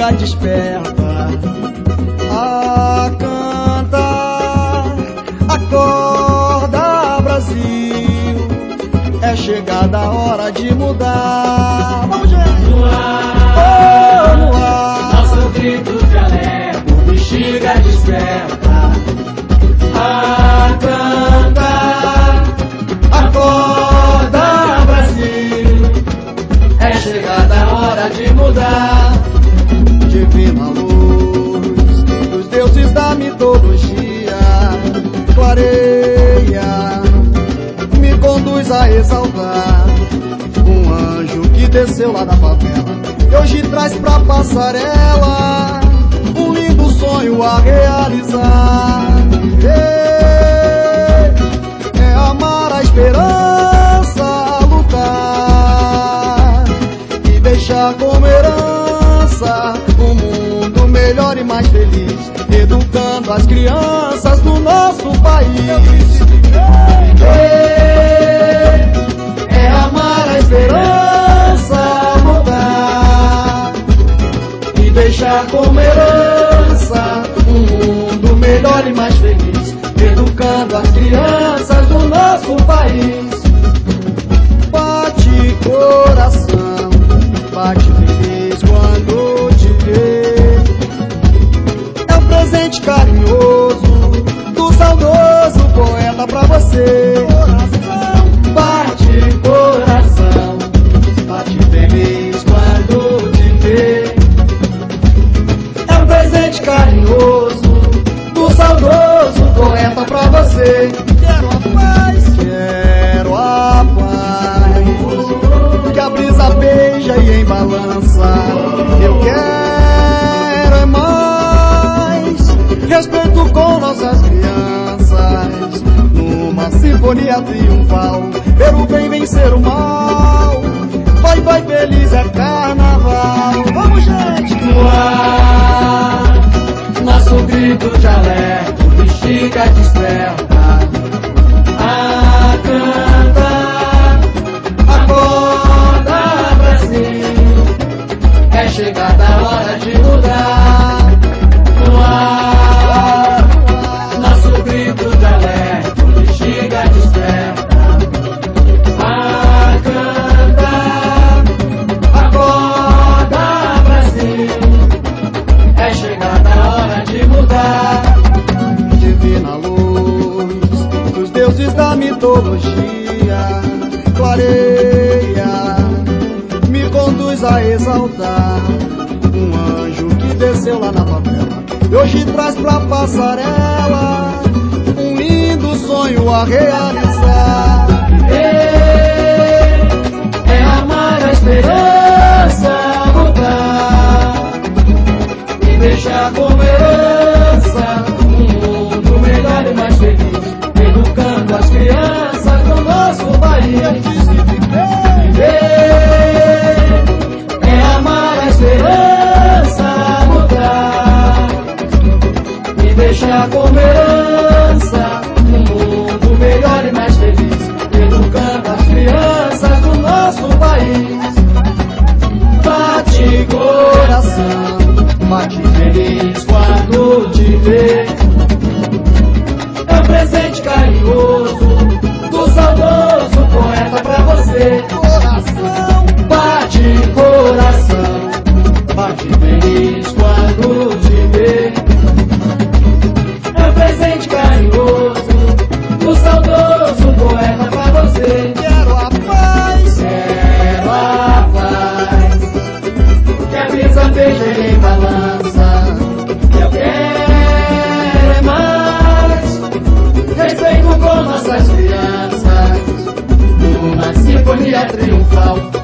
bexiga desperta a cantar. Acorda, Brasil, é chegada a hora de mudar. Vamos, gente! No ar, oh, no ar, nosso grito de alerta, o bexiga desperta a cantar. acorda, Brasil, É chegada a hora de mudar. divina luz dos deuses da mitologia, clareia, me conduz a exaltar um anjo que desceu lá da favela e hoje traz pra passarela um lindo sonho a realizar. É amar a esperança, lutar e deixar como herança um mundo melhor e mais feliz, educando as crianças do nosso país. É amar a esperança, mudar e deixar como herança um mundo melhor e mais feliz, educando as crianças do nosso país. Bate coração, bate feliz quando te vê. É um presente carinhoso do saudoso poeta pra você. Bate coração, Bate feliz quando te vê. É um presente carinhoso do saudoso poeta pra você. Quero a paz, quero a paz, que a brisa beija e embalança. Eu quero é mais respeito com nossas crianças, numa sinfonia triunfal, ver o bem vencer o mal. Vai, vai, feliz é carnaval. Vamos, gente! no ar, nosso grito de alerta, o bexiga desperta a cantar. Acorda, Brasil, é chegada a hora de mudar. No ar, nosso grito de alerta, o bexiga desperta a cantar. Acorda, Brasil, é chegada a hora de mudar. Divina luz dos deuses da mitologia, clareia, me conduz a exaltar um anjo que desceu lá na favela e hoje traz pra passarela um lindo sonho a realizar. É amar a esperança, mudar e deixar como herança um mundo melhor e mais feliz, educando as crianças do nosso país. É amar a esperança, mudar e deixar como herança um mundo melhor e mais feliz, educando as crianças do nosso país. Bate coração, Bate feliz quando te vê. É um presente carinhoso do saudoso poeta pra você. coração, Bate coração, bate feliz quando te vê. É um presente carinhoso do saudoso poeta pra você. quero a paz, Quero a paz, que a brisa beija e balança. Eu quero é mais respeito com nossas crianças, numa sinfonia triunfal,